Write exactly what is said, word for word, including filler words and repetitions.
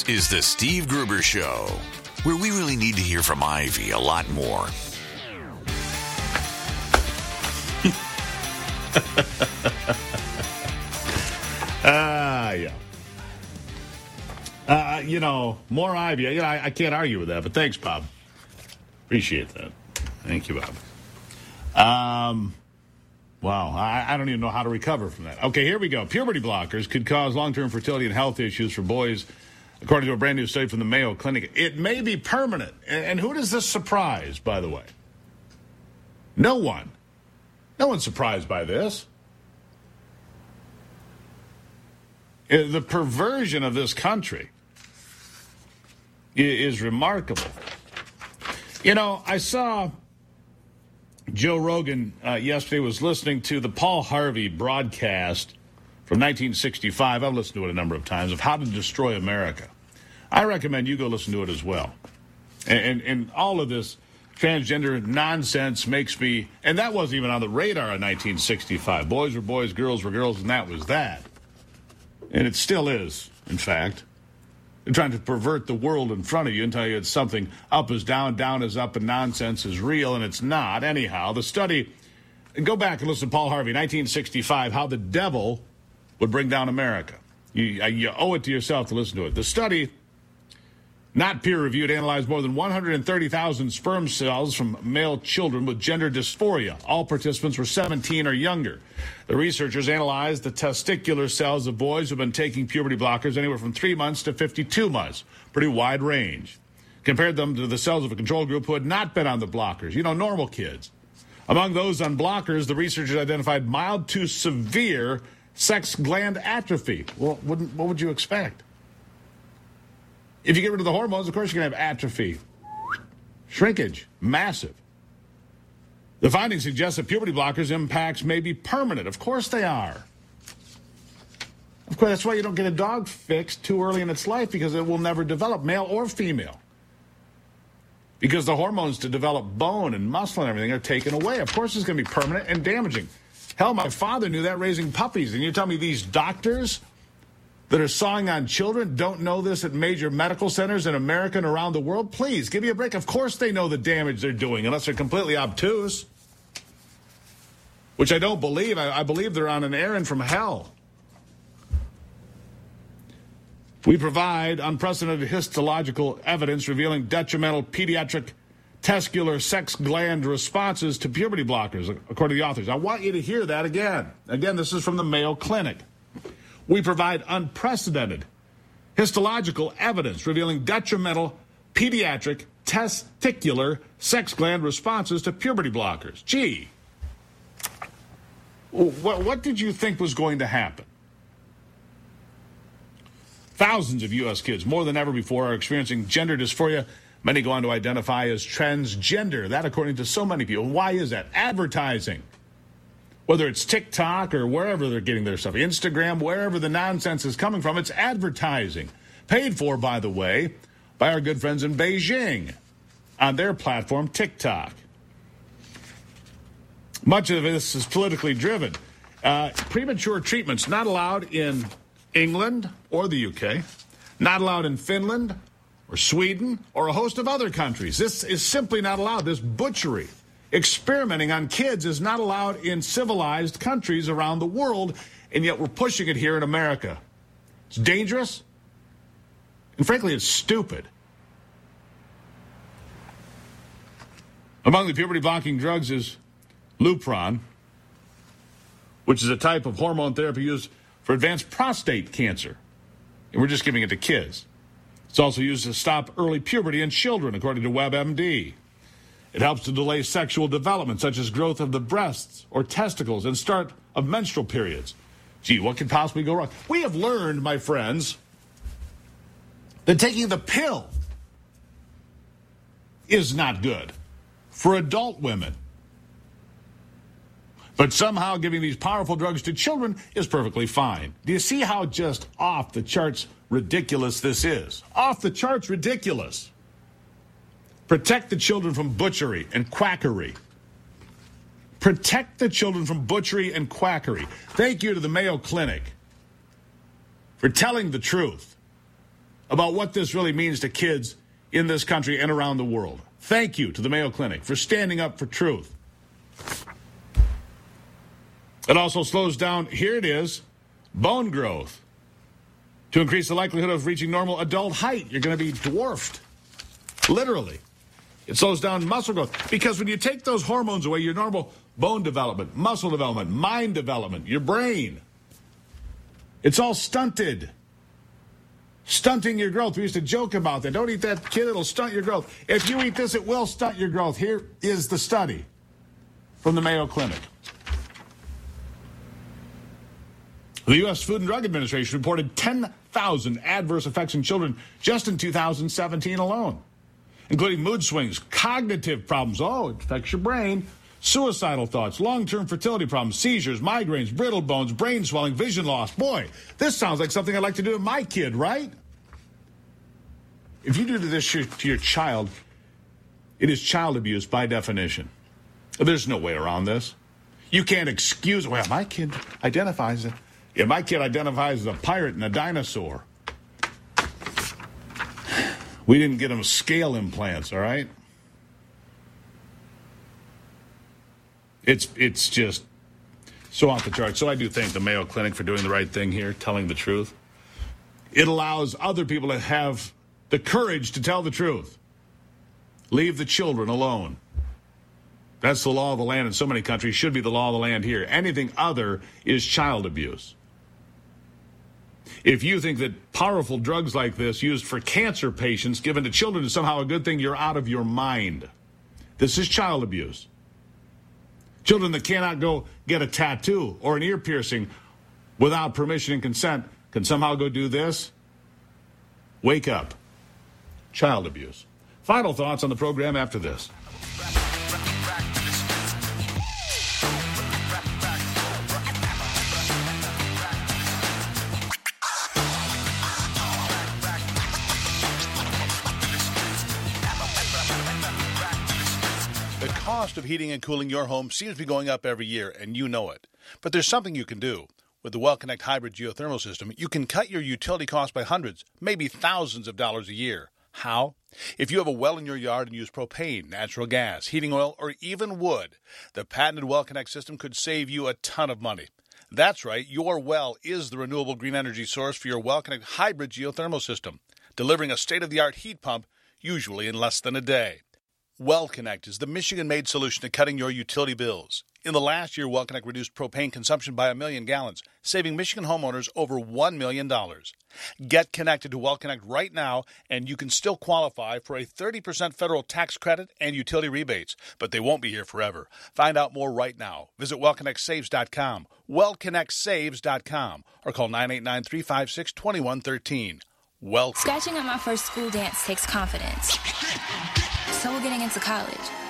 This is the Steve Gruber Show, where we really need to hear from Ivy a lot more. Ah, uh, yeah. Uh, you know, more Ivy. You know, I, I can't argue with that, but thanks, Bob. Appreciate that. Thank you, Bob. Um, wow, I, I don't even know how to recover from that. Okay, here we go. Puberty blockers could cause long-term fertility and health issues for boys, according to a brand new study from the Mayo Clinic. It may be permanent. And, and who does this surprise, by the way? No one. No one's surprised by this. The perversion of this country is remarkable. You know, I saw Joe Rogan uh, yesterday was listening to the Paul Harvey broadcast from nineteen sixty-five. I've listened to it a number of times, of How to Destroy America. I recommend you go listen to it as well. And, and, and all of this transgender nonsense makes me, and that wasn't even on the radar in nineteen sixty-five. Boys were boys, girls were girls, and that was that. And it still is, in fact. They're trying to pervert the world in front of you and tell you it's something up is down, down is up, and nonsense is real, and it's not. Anyhow, the study, go back and listen to Paul Harvey, nineteen sixty-five, How the Devil Would Bring Down America. You, you owe it to yourself to listen to it. The study, not peer-reviewed, analyzed more than one hundred thirty thousand sperm cells from male children with gender dysphoria. All participants were seventeen or younger. The researchers analyzed the testicular cells of boys who have been taking puberty blockers anywhere from three months to fifty-two months. Pretty wide range. Compared them to the cells of a control group who had not been on the blockers. You know, normal kids. Among those on blockers, the researchers identified mild to severe sex gland atrophy. Well, wouldn't, what would you expect? If you get rid of the hormones, of course you're going to have atrophy. Shrinkage. Massive. The findings suggest that puberty blockers' impacts may be permanent. Of course they are. Of course, that's why you don't get a dog fixed too early in its life, because it will never develop, male or female. Because the hormones to develop bone and muscle and everything are taken away. Of course it's going to be permanent and damaging. Hell, my father knew that raising puppies. And you tell me these doctors that are sawing on children don't know this at major medical centers in America and around the world? Please, give me a break. Of course they know the damage they're doing, unless they're completely obtuse. Which I don't believe. I, I believe they're on an errand from hell. We provide unprecedented histological evidence revealing detrimental pediatric testicular sex gland responses to puberty blockers, according to the authors. I want you to hear that again. Again, this is from the Mayo Clinic. We provide unprecedented histological evidence revealing detrimental pediatric testicular sex gland responses to puberty blockers. Gee, what, what did you think was going to happen? Thousands of U S kids, more than ever before, are experiencing gender dysphoria. Many go on to identify as transgender. That, according to so many people. Why is that? Advertising. Whether it's TikTok or wherever they're getting their stuff, Instagram, wherever the nonsense is coming from, it's advertising. Paid for, by the way, by our good friends in Beijing on their platform, TikTok. Much of this is politically driven. Uh, premature treatments not allowed in England or the U K, not allowed in Finland or Sweden or a host of other countries. This is simply not allowed. This butchery, experimenting on kids, is not allowed in civilized countries around the world, and yet we're pushing it here in America. It's dangerous, and frankly, it's stupid. Among the puberty-blocking drugs is Lupron, which is a type of hormone therapy used for advanced prostate cancer. And we're just giving it to kids. It's also used to stop early puberty in children, according to WebMD. It helps to delay sexual development, such as growth of the breasts or testicles and start of menstrual periods. Gee, what could possibly go wrong? We have learned, my friends, that taking the pill is not good for adult women. But somehow giving these powerful drugs to children is perfectly fine. Do you see how just off the charts ridiculous this is? Off the charts ridiculous. Protect the children from butchery and quackery. Protect the children from butchery and quackery. Thank you to the Mayo Clinic for telling the truth about what this really means to kids in this country and around the world. Thank you to the Mayo Clinic for standing up for truth. It also slows down, here it is, bone growth. To increase the likelihood of reaching normal adult height, you're going to be dwarfed. Literally. It slows down muscle growth. Because when you take those hormones away, your normal bone development, muscle development, mind development, your brain, it's all stunted. Stunting your growth. We used to joke about that. Don't eat that, kid. It'll stunt your growth. If you eat this, it will stunt your growth. Here is the study from the Mayo Clinic. The U S Food and Drug Administration reported ten thousand adverse effects in children just in two thousand seventeen alone, including mood swings, cognitive problems. Oh, it affects your brain. Suicidal thoughts, long-term fertility problems, seizures, migraines, brittle bones, brain swelling, vision loss. Boy, this sounds like something I'd like to do to my kid, right? If you do this to your child, it is child abuse by definition. There's no way around this. You can't excuse, well, my kid identifies it. Yeah, my kid identifies as a pirate and a dinosaur. We didn't get him scale implants, all right? It's it's just so off the charts. So I do thank the Mayo Clinic for doing the right thing here, telling the truth. It allows other people to have the courage to tell the truth. Leave the children alone. That's the law of the land in so many countries, should be the law of the land here. Anything other is child abuse. If you think that powerful drugs like this used for cancer patients given to children is somehow a good thing, you're out of your mind. This is child abuse. Children that cannot go get a tattoo or an ear piercing without permission and consent can somehow go do this. Wake up. Child abuse. Final thoughts on the program after this. The cost of heating and cooling your home seems to be going up every year, and you know it. But there's something you can do. With the WellConnect Hybrid Geothermal System, you can cut your utility costs by hundreds, maybe thousands of dollars a year. How? If you have a well in your yard and use propane, natural gas, heating oil, or even wood, the patented WellConnect system could save you a ton of money. That's right, your well is the renewable green energy source for your WellConnect Hybrid Geothermal System, delivering a state-of-the-art heat pump, usually in less than a day. WellConnect is the Michigan-made solution to cutting your utility bills. In the last year, WellConnect reduced propane consumption by a million gallons, saving Michigan homeowners over one million dollars. Get connected to WellConnect right now, and you can still qualify for a thirty percent federal tax credit and utility rebates, but they won't be here forever. Find out more right now. Visit well connect saves dot com, well connect saves dot com, or call nine eight nine, three five six, two one one three. Well, Scratching at my first school dance takes confidence. So will getting into college.